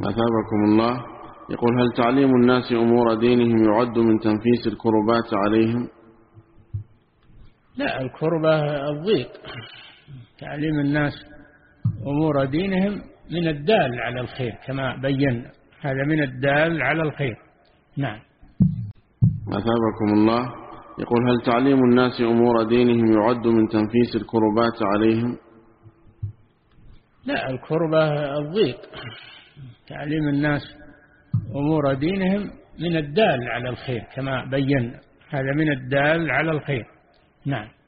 أثابكم الله. يقول: هل تعليم الناس أمور دينهم يعد من تنفيس الكربات عليهم؟ لا، الكربة الضيق. تعليم الناس أمور دينهم من الدال على الخير كما بينا، هذا من الدال على الخير. نعم. أثابكم الله. يقول: هل تعليم الناس أمور دينهم يعد من تنفيس الكربات عليهم؟ لا، الكربة الضيق. تعليم الناس أمور دينهم من الدال على الخير كما بينا، هذا من الدال على الخير. نعم.